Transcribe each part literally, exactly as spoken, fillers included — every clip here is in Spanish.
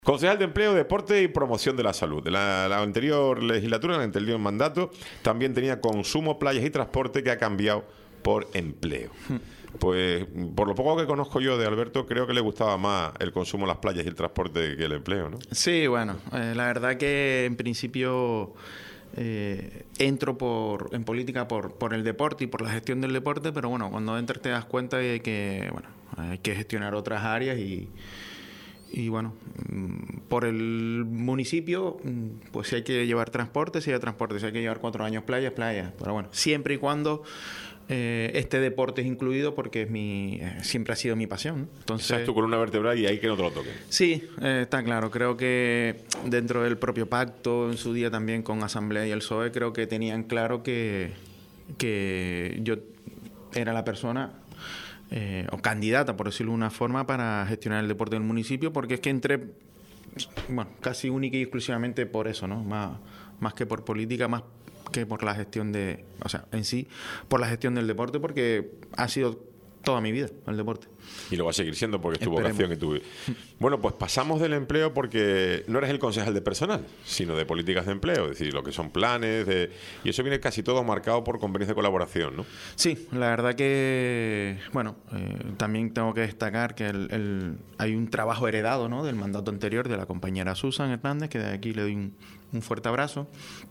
Concejal de Empleo, Deporte y Promoción de la Salud. En la, la anterior legislatura, en el anterior mandato, también tenía consumo, playas y transporte, que ha cambiado por empleo. Pues por lo poco que conozco yo de Alberto, creo que le gustaba más el consumo, las playas y el transporte que el empleo, ¿no? Sí, bueno, eh, la verdad que en principio eh, entro por en política por, por el deporte y por la gestión del deporte, pero bueno, cuando entras te das cuenta de que bueno, hay que gestionar otras áreas y Y bueno, por el municipio, pues si hay que llevar transporte, si hay transporte, si hay que llevar cuatro años playas, playas. Pero bueno, siempre y cuando eh, este deporte es incluido, porque es mi eh, siempre ha sido mi pasión. Entonces, Esa es tu columna vertebral y ahí que no te lo toquen. Sí, eh, está claro. Creo que dentro del propio pacto, en su día también con Asamblea y el P S O E, creo que tenían claro que, que yo era la persona... Eh, o candidata, por decirlo de una forma, para gestionar el deporte del municipio, porque es que entré, bueno, casi única y exclusivamente por eso, ¿no? Más, más que por política, más que por la gestión de, o sea, en sí, por la gestión del deporte, porque ha sido toda mi vida el deporte. Y lo va a seguir siendo porque es tu Esperemos. vocación y tu... Bueno, pues pasamos del empleo, porque no eres el concejal de personal, sino de políticas de empleo, es decir, lo que son planes, de... y eso viene casi todo marcado por convenios de colaboración, ¿no? Sí, la verdad que, bueno, eh, también tengo que destacar que el, el, hay un trabajo heredado, ¿no?, del mandato anterior de la compañera Susan Hernández, que de aquí le doy un, un fuerte abrazo.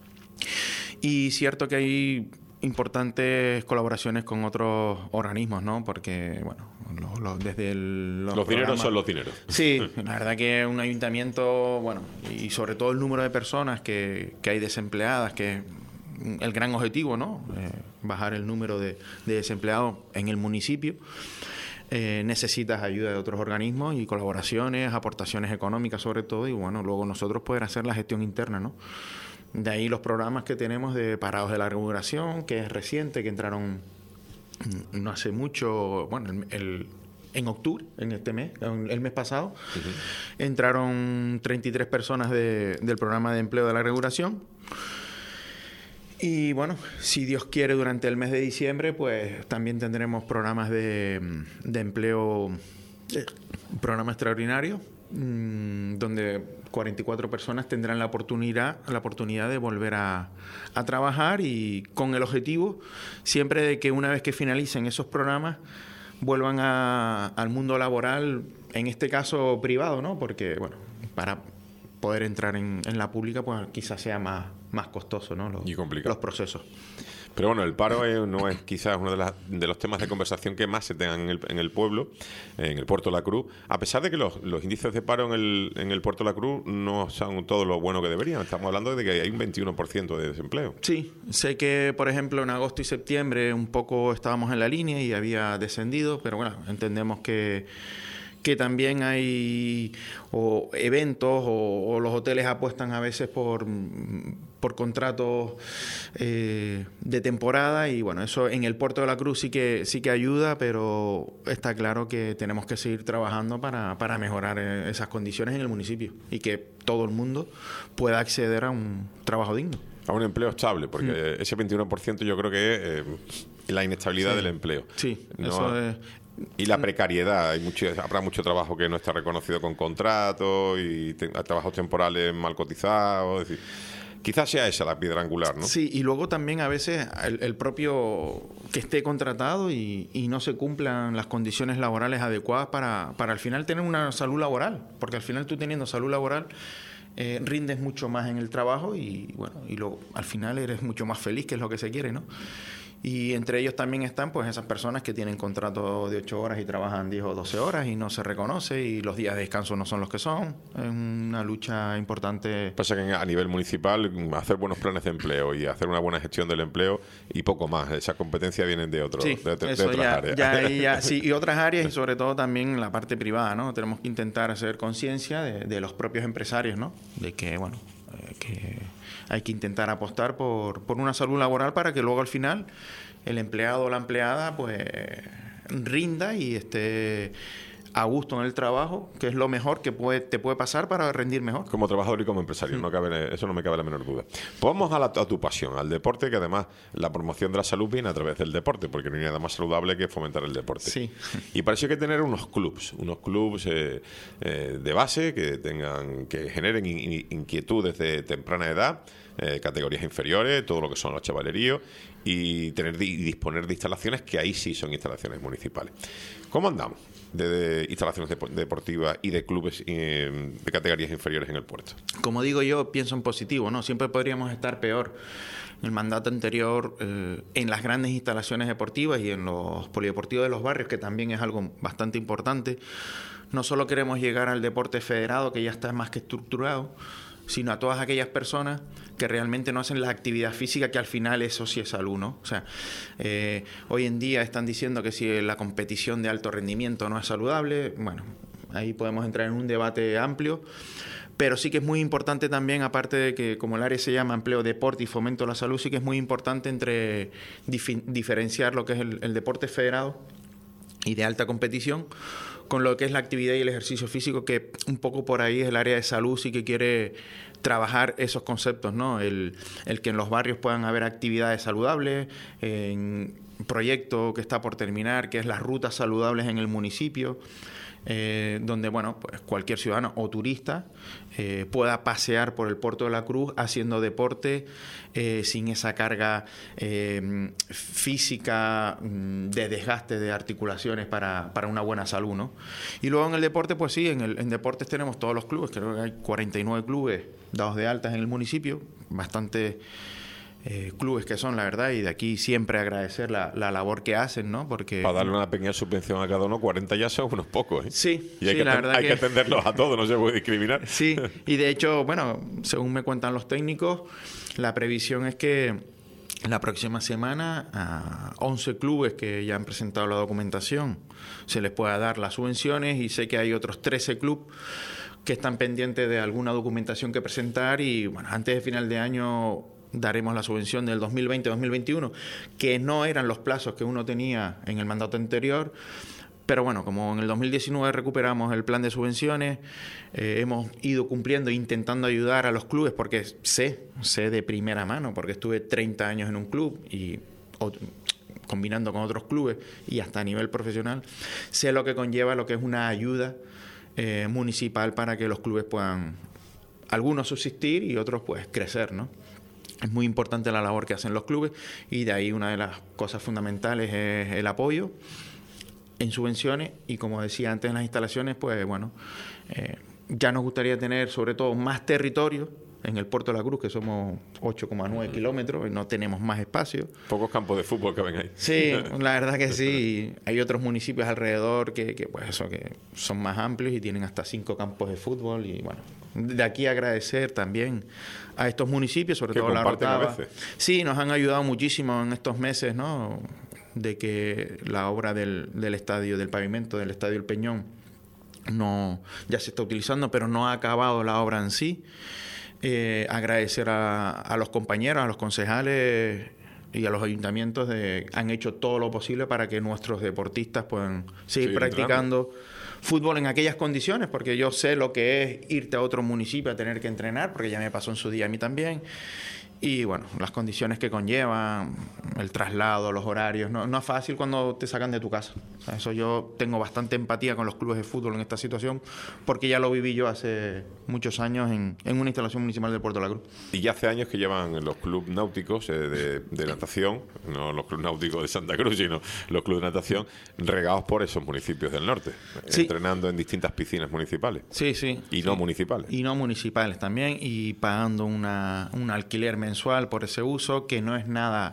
Y cierto que hay importantes colaboraciones con otros organismos, ¿no? Porque, bueno, lo, lo, desde el... Los, los dineros son los dineros. Sí, la verdad que un ayuntamiento, bueno, y sobre todo el número de personas que, que hay desempleadas, que es el gran objetivo, ¿no? Eh, bajar el número de, de desempleados en el municipio. Eh, necesitas ayuda de otros organismos y colaboraciones, aportaciones económicas sobre todo, y bueno, luego nosotros poder hacer la gestión interna, ¿no? De ahí los programas que tenemos de parados de larga duración, que es reciente, que entraron no hace mucho, bueno, el, el, en octubre, en este mes, el mes pasado, uh-huh. entraron treinta y tres personas de, del programa de empleo de larga duración. Y bueno, si Dios quiere, durante el mes de diciembre, pues también tendremos programas de, de empleo, eh, programa extraordinario, mmm, donde cuarenta y cuatro personas tendrán la oportunidad, la oportunidad de volver a, a trabajar, y con el objetivo siempre de que una vez que finalicen esos programas vuelvan a, al mundo laboral, en este caso privado, ¿no? Porque, bueno, para poder entrar en, en la pública, pues quizás sea más, más costoso, ¿no? Los, y complicado. Los procesos. Pero bueno, el paro es, no es quizás uno de, las, de los temas de conversación que más se tengan en el, en el pueblo, en el Puerto de la Cruz, a pesar de que los, los índices de paro en el, en el Puerto de la Cruz no son todo lo bueno que deberían. Estamos hablando de que hay un veintiuno por ciento de desempleo. Sí, sé que, por ejemplo, en agosto y septiembre un poco estábamos en la línea y había descendido, pero bueno, entendemos que que también hay o eventos o, o los hoteles apuestan a veces por, por contratos eh, de temporada, y bueno, eso en el Puerto de la Cruz sí que sí que ayuda, pero está claro que tenemos que seguir trabajando para, para mejorar esas condiciones en el municipio y que todo el mundo pueda acceder a un trabajo digno. A un empleo estable, porque mm. ese veintiuno por ciento yo creo que es eh, la inestabilidad sí. del empleo. Sí, no, eso es... Y la precariedad, hay mucho, habrá mucho trabajo que no está reconocido con contratos y te, trabajos temporales mal cotizados, es decir, quizás sea esa la piedra angular, ¿no? Sí, y luego también a veces el, el propio que esté contratado y, y no se cumplan las condiciones laborales adecuadas para, para al final tener una salud laboral, porque al final tú teniendo salud laboral eh, rindes mucho más en el trabajo y bueno, y luego al final eres mucho más feliz, que es lo que se quiere, ¿no? Y entre ellos también están pues esas personas que tienen contrato de ocho horas y trabajan diez o doce horas y no se reconoce, y los días de descanso no son los que son. Es una lucha importante. Pasa que a nivel municipal hacer buenos planes de empleo y hacer una buena gestión del empleo y poco más. Esa competencia vienen de, otro, sí, de, de, eso de otras ya, áreas. Ya, ya, sí, y otras áreas, y sobre todo también la parte privada, ¿no? Tenemos que intentar hacer conciencia de, de los propios empresarios, ¿no? De que, bueno, eh, que hay que intentar apostar por, por una salud laboral para que luego al final el empleado o la empleada pues rinda y esté a gusto en el trabajo, que es lo mejor que puede, te puede pasar para rendir mejor. Como trabajador y como empresario, no cabe, eso no me cabe la menor duda. Pues vamos a, la, a tu pasión, al deporte, que además la promoción de la salud viene a través del deporte, porque no hay nada más saludable que fomentar el deporte. Sí. Y para eso hay que tener unos clubs, unos clubs eh, eh, de base que tengan, que generen in, inquietudes de temprana edad, eh, categorías inferiores, todo lo que son los chavaleríos, y tener y disponer de instalaciones que ahí sí son instalaciones municipales. ¿Cómo andamos de, de instalaciones de, deportivas y de clubes eh, de categorías inferiores en el puerto? Como digo yo, pienso en positivo, ¿no? Siempre podríamos estar peor. En el mandato anterior, eh, en las grandes instalaciones deportivas y en los polideportivos de los barrios, que también es algo bastante importante, no solo queremos llegar al deporte federado, que ya está más que estructurado, sino a todas aquellas personas que realmente no hacen la actividad física, que al final eso sí es salud, ¿no? O sea, eh, hoy en día están diciendo que si la competición de alto rendimiento no es saludable, bueno, ahí podemos entrar en un debate amplio, pero sí que es muy importante también, aparte de que como el área se llama empleo, deporte y fomento a la salud, sí que es muy importante entre dif- diferenciar lo que es el, el deporte federado y de alta competición con lo que es la actividad y el ejercicio físico, que un poco por ahí es el área de salud, sí que quiere trabajar esos conceptos, ¿no? El, el que en los barrios puedan haber actividades saludables, en un proyecto que está por terminar, que es las rutas saludables en el municipio, eh, donde, bueno, pues cualquier ciudadano o turista eh, pueda pasear por el Puerto de la Cruz haciendo deporte eh, sin esa carga eh, física de desgaste de articulaciones para, para una buena salud, ¿no? Y luego en el deporte, pues sí, en, el, en deportes tenemos todos los clubes, creo que hay cuarenta y nueve clubes dados de altas en el municipio, bastante... Eh, clubes que son, la verdad, y de aquí siempre agradecer la, la labor que hacen, ¿no? Porque para darle una pequeña subvención a cada uno, cuarenta ya son unos pocos, ¿eh? Sí, y hay, sí, que, la verdad hay que... que atenderlos a todos, no se puede discriminar. Sí, y de hecho, bueno, según me cuentan los técnicos, la previsión es que la próxima semana a once clubes que ya han presentado la documentación se les pueda dar las subvenciones, y sé que hay otros trece clubes que están pendientes de alguna documentación que presentar, y bueno, antes de final de año daremos la subvención del dos mil veinte dos mil veintiuno, que no eran los plazos que uno tenía en el mandato anterior, pero bueno, como en el dos mil diecinueve recuperamos el plan de subvenciones, eh, hemos ido cumpliendo e intentando ayudar a los clubes, porque sé, sé de primera mano, porque estuve treinta años en un club y otro, combinando con otros clubes y hasta a nivel profesional, sé lo que conlleva lo que es una ayuda eh, municipal para que los clubes puedan, algunos subsistir y otros pues crecer, ¿no? Es muy importante la labor que hacen los clubes, y de ahí una de las cosas fundamentales es el apoyo en subvenciones, y como decía antes en las instalaciones, pues bueno, eh, ya nos gustaría tener sobre todo más territorio en el Puerto de la Cruz, que somos ocho coma nueve kilómetros y no tenemos más espacio. Pocos campos de fútbol que ven ahí. Sí, la verdad que sí. Hay otros municipios alrededor que, que pues eso, que son más amplios y tienen hasta cinco campos de fútbol, y bueno, de aquí agradecer también a estos municipios, sobre que todo la comparten a Rotava. veces. Sí, nos han ayudado muchísimo en estos meses, ¿no? De que la obra del, del estadio, del pavimento del Estadio El Peñón, no, ya se está utilizando, pero no ha acabado la obra en sí. Eh, agradecer a, a los compañeros, a los concejales y a los ayuntamientos de han hecho todo lo posible para que nuestros deportistas puedan seguir sí, practicando entrando. Fútbol en aquellas condiciones, porque yo sé lo que es irte a otro municipio a tener que entrenar, porque ya me pasó en su día a mí también. Y bueno, las condiciones que conllevan, el traslado, los horarios, no, no es fácil cuando te sacan de tu casa. O sea, eso yo tengo bastante empatía con los clubes de fútbol en esta situación, porque ya lo viví yo hace muchos años en, en una instalación municipal del Puerto de la Cruz. Y ya hace años que llevan los clubes náuticos eh, de, de natación, no los clubes náuticos de Santa Cruz, sino los clubes de natación regados por esos municipios del norte, sí. entrenando en distintas piscinas municipales. Sí, sí. Y sí. no municipales. Y no municipales también, y pagando una, un alquiler mensual por ese uso, que no es nada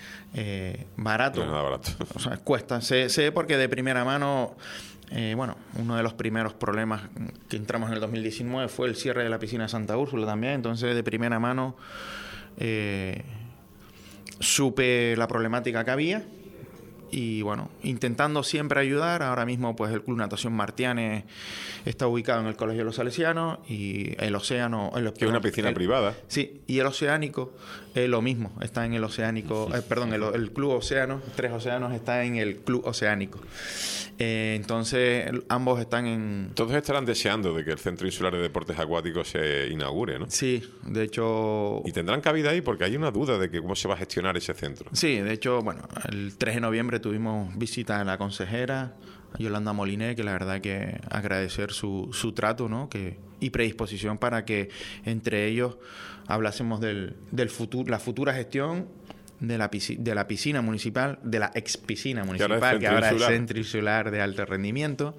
eh, barato. No es nada barato. O sea, cuesta. Sé, sé porque de primera mano, eh, bueno, uno de los primeros problemas que entramos en el dos mil diecinueve fue el cierre de la piscina de Santa Úrsula también. Entonces, de primera mano, eh, supe la problemática que había y bueno, intentando siempre ayudar. Ahora mismo pues el Club Natación Martianes está ubicado en el Colegio de los Salesianos y el Océano... El, que es una piscina el, privada. Sí, y el Oceánico es lo mismo, está en el Oceánico, eh, perdón, el, el Club Océano, Tres Océanos está en el Club Oceánico. Eh, entonces, ambos están en... Todos estarán deseando de que el Centro Insular de Deportes Acuáticos se inaugure, ¿no? Sí, de hecho... ¿Y tendrán cabida ahí? Porque hay una duda de que cómo se va a gestionar ese centro. Sí, de hecho, bueno, el tres de noviembre tuvimos visita a la consejera Yolanda Moliné, que la verdad que agradecer su, su trato, ¿no? Que, y predisposición para que entre ellos hablásemos del, del futuro, la futura gestión de la, piscina, de la piscina municipal, de la ex piscina municipal, que ahora es Centro Insular de Alto Rendimiento.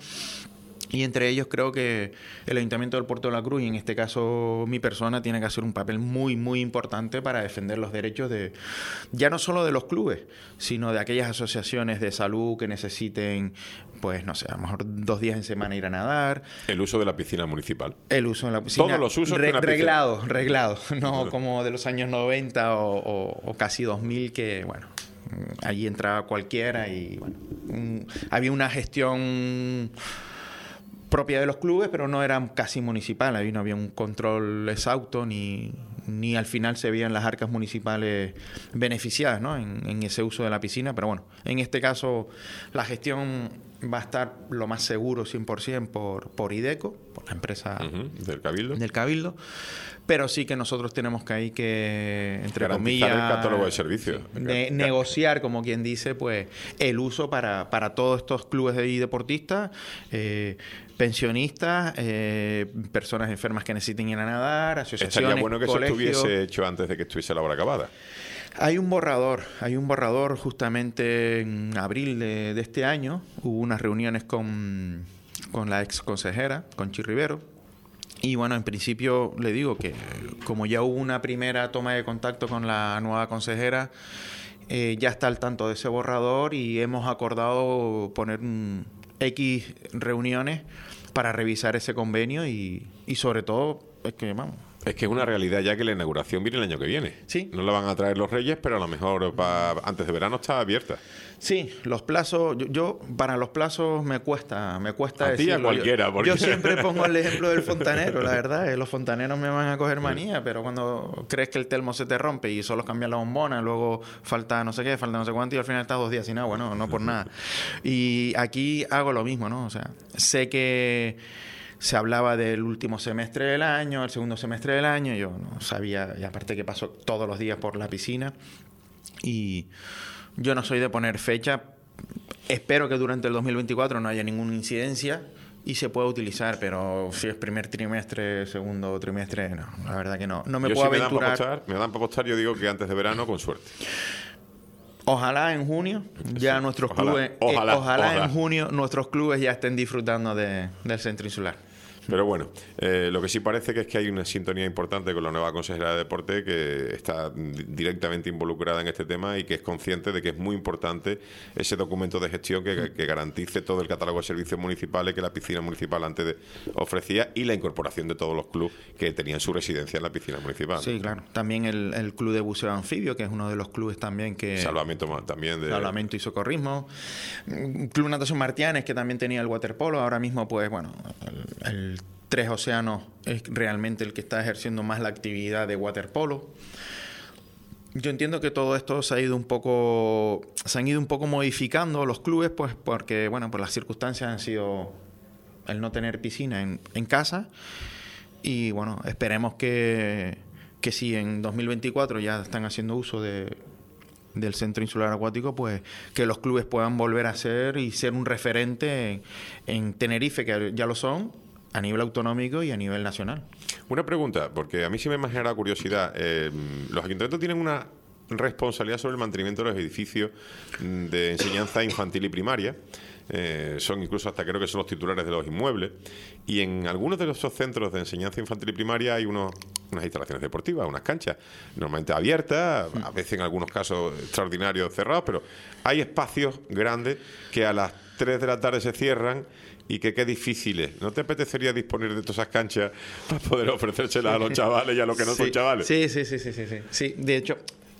Y entre ellos creo que el Ayuntamiento del Puerto de la Cruz, y en este caso mi persona, tiene que hacer un papel muy, muy importante para defender los derechos de, ya no solo de los clubes, sino de aquellas asociaciones de salud que necesiten, pues no sé, a lo mejor dos días en semana ir a nadar. El uso de la piscina municipal. El uso de la piscina. Todos los usos. Re, reglado, reglado, no como de los años noventa o, o, o casi dos mil que, bueno, allí entraba cualquiera y, bueno, un, había una gestión propia de los clubes, pero no era casi municipal. Ahí no había un control exhausto ni, ni al final se veían las arcas municipales beneficiadas, ¿no? en, en ese uso de la piscina. Pero bueno, en este caso la gestión va a estar lo más seguro cien por ciento por, por IDECO, por la empresa uh-huh, del Cabildo. del Cabildo. Pero sí que nosotros tenemos que ahí que, entre garantizar comillas, el catálogo de servicios. Sí, ne negociar, como quien dice, pues el uso para, para todos estos clubes de deportistas, eh, pensionistas, eh, personas enfermas que necesiten ir a nadar, asociaciones, estaría bueno que colegios. Eso estuviese hecho antes de que estuviese la obra acabada. Hay un borrador, hay un borrador justamente en abril de, de este año. Hubo unas reuniones con, con la ex consejera, con Chi Rivero. Y bueno, en principio le digo que como ya hubo una primera toma de contacto con la nueva consejera, eh, ya está al tanto de ese borrador y hemos acordado poner un X reuniones para revisar ese convenio y, y sobre todo, es que vamos... Es que es una realidad ya que la inauguración viene el año que viene. Sí. No la van a traer los Reyes, pero a lo mejor pa, antes de verano está abierta. Sí, los plazos, yo, yo para los plazos me cuesta, me cuesta a decirlo. ti a cualquiera. Yo, porque... yo siempre pongo el ejemplo del fontanero, la verdad. Los fontaneros me van a coger manía, pero cuando crees que el telmo se te rompe y solo cambias la bombona, luego falta no sé qué, falta no sé cuánto y al final estás dos días sin agua, no, no por nada. Y aquí hago lo mismo, ¿no? O sea, sé que se hablaba del último semestre del año, el segundo semestre del año, yo no sabía, y aparte que paso todos los días por la piscina, y yo no soy de poner fecha. Espero que durante el dos mil veinticuatro no haya ninguna incidencia y se pueda utilizar, pero si es primer trimestre, segundo trimestre, no, la verdad que no. No me yo puedo si aventurar. Me dan para apostar, me dan para apostar, yo digo que antes de verano, con suerte. Ojalá en junio ya sí, nuestros ojalá, clubes, ojalá, eh, ojalá, ojalá en junio nuestros clubes ya estén disfrutando de, del Centro Insular. Pero bueno, eh, lo que sí parece que es que hay una sintonía importante con la nueva consejera de Deporte que está directamente involucrada en este tema y que es consciente de que es muy importante ese documento de gestión que, que garantice todo el catálogo de servicios municipales que la piscina municipal antes de, ofrecía y la incorporación de todos los clubes que tenían su residencia en la piscina municipal. Sí, claro. También el, el Club de Buceo Anfibio, que es uno de los clubes también que... Salvamento también de... Salvamento y socorrismo. Club Natación Martianes, que también tenía el waterpolo. Ahora mismo, pues, bueno, el, el Tres Océanos es realmente el que está ejerciendo más la actividad de waterpolo. Yo entiendo que todo esto se ha ido un poco, se han ido un poco modificando los clubes, pues porque, bueno, pues las circunstancias han sido el no tener piscina en, en casa y, bueno, esperemos que, que si en dos mil veinticuatro ya están haciendo uso de del Centro Insular Acuático, pues que los clubes puedan volver a ser y ser un referente en, en Tenerife, que ya lo son, a nivel autonómico y a nivel nacional. Una pregunta, porque a mí sí me ha generado curiosidad. Eh, los ayuntamientos tienen una responsabilidad sobre el mantenimiento de los edificios de enseñanza infantil y primaria. Eh, son incluso hasta creo que son los titulares de los inmuebles. Y en algunos de esos centros de enseñanza infantil y primaria hay unos, unas instalaciones deportivas, unas canchas, normalmente abiertas, a veces en algunos casos extraordinarios cerrados, pero hay espacios grandes que a las tres de la tarde se cierran. Y que qué difícil es. ¿No te apetecería disponer de todas esas canchas para poder ofrecérselas a los chavales y a los que no sí, son chavales? Sí, sí, sí, sí, sí, sí. Sí, de hecho,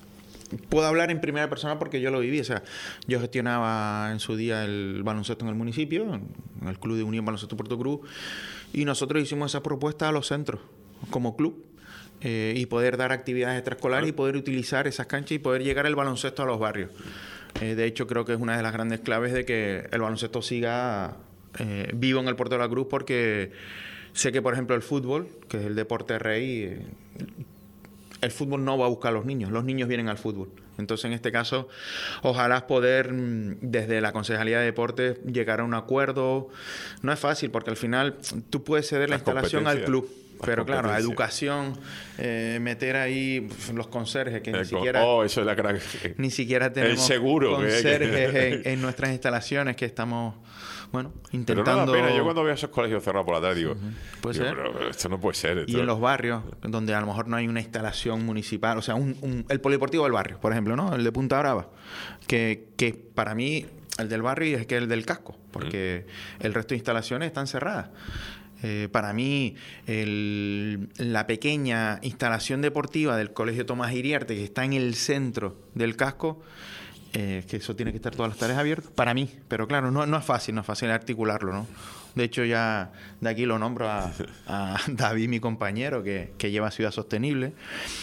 puedo hablar en primera persona porque yo lo viví. O sea, yo gestionaba en su día el baloncesto en el municipio, en el Club de Unión Baloncesto Puerto Cruz, y nosotros hicimos esa propuesta a los centros como club. Eh, y poder dar actividades extraescolares y poder utilizar esas canchas y poder llegar el baloncesto a los barrios. Eh, de hecho, creo que es una de las grandes claves de que el baloncesto siga eh, vivo en el Puerto de la Cruz, porque sé que, por ejemplo, el fútbol, que es el deporte rey, eh, el fútbol no va a buscar a los niños, los niños vienen al fútbol. Entonces, en este caso, ojalá poder, desde la Concejalía de Deportes, llegar a un acuerdo. No es fácil, porque al final tú puedes ceder la instalación al club. Pero claro, a educación, eh, meter ahí los conserjes, que el ni siquiera... Oh, eso es la gran... Ni siquiera tenemos el seguro conserjes que... en, en nuestras instalaciones, que estamos, bueno, intentando... Pero no da pena. Yo cuando veo esos colegios cerrados por la tarde digo... Uh-huh. ¿Puede digo, ser? Pero, pero esto no puede ser. Esto... Y en los barrios, donde a lo mejor no hay una instalación municipal, o sea, un, un, el polideportivo del barrio, por ejemplo, ¿no? El de Punta Brava, que, que para mí el del barrio es que el del casco, porque uh-huh. el resto de instalaciones están cerradas. Eh, para mí, el, la pequeña instalación deportiva del Colegio Tomás Iriarte, que está en el centro del casco, eh, que eso tiene que estar todas las tardes abiertas, para mí. Pero claro, no, no es fácil, no es fácil articularlo, ¿no? De hecho, ya de aquí lo nombro a, a David, mi compañero, que, que lleva Ciudad Sostenible,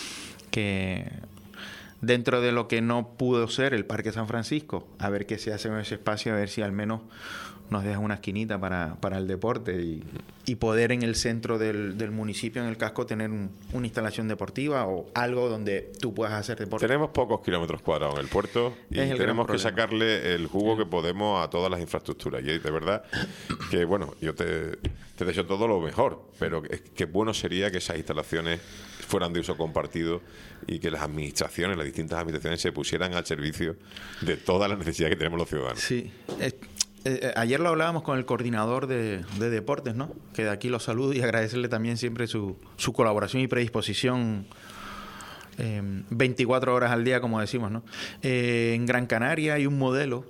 que dentro de lo que no pudo ser el Parque San Francisco, a ver qué se hace en ese espacio, a ver si al menos nos deja una esquinita para, para el deporte y, y poder en el centro del, del municipio, en el casco, tener un, una instalación deportiva o algo donde tú puedas hacer deporte. Tenemos pocos kilómetros cuadrados en el puerto y el tenemos que sacarle el jugo sí. que podemos a todas las infraestructuras. Y de verdad que, bueno, yo te, te deseo todo lo mejor, pero que, que bueno sería que esas instalaciones fueran de uso compartido y que las administraciones, las distintas administraciones se pusieran al servicio de todas las necesidades que tenemos los ciudadanos. Sí, es... Eh, ayer lo hablábamos con el coordinador de, de deportes, ¿no? Que de aquí lo saludo y agradecerle también siempre su, su colaboración y predisposición eh, veinticuatro horas al día, como decimos, ¿no? Eh, en Gran Canaria hay un modelo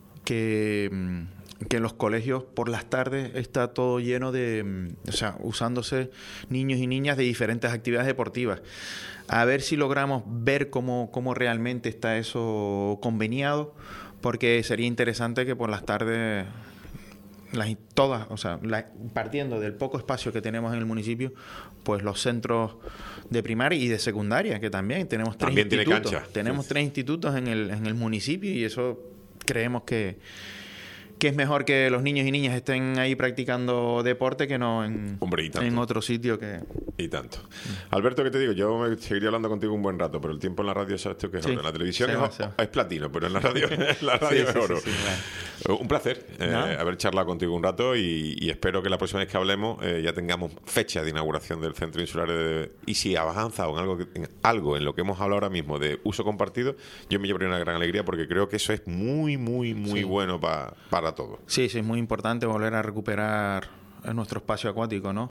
que, que en los colegios por las tardes está todo lleno de... O sea, usándose niños y niñas de diferentes actividades deportivas. A ver si logramos ver cómo, cómo realmente está eso conveniado, porque sería interesante que por las tardes, las, todas, o sea, la, partiendo del poco espacio que tenemos en el municipio, pues los centros de primaria y de secundaria, que también tenemos tres también institutos. Tiene cancha. Tenemos sí. tres institutos en el, en el municipio y eso creemos que, que es mejor que los niños y niñas estén ahí practicando deporte que no en, Hombre, en otro sitio que... Y tanto. Alberto, ¿qué te digo? Yo me seguiría hablando contigo un buen rato, pero el tiempo en la radio, ¿sabes tú qué es oro? Sí, en la televisión es, es platino, pero en la radio, en la radio sí, es oro. Sí, sí, sí, claro. Un placer eh, ¿no? haber charlado contigo un rato y, y espero que la próxima vez que hablemos eh, ya tengamos fecha de inauguración del Centro Insular de... Y si has avanzado en algo, que, en algo en lo que hemos hablado ahora mismo de uso compartido, yo me llevaría una gran alegría porque creo que eso es muy, muy, muy sí. bueno pa, para todos. Sí, sí, es muy importante volver a recuperar nuestro espacio acuático, ¿no?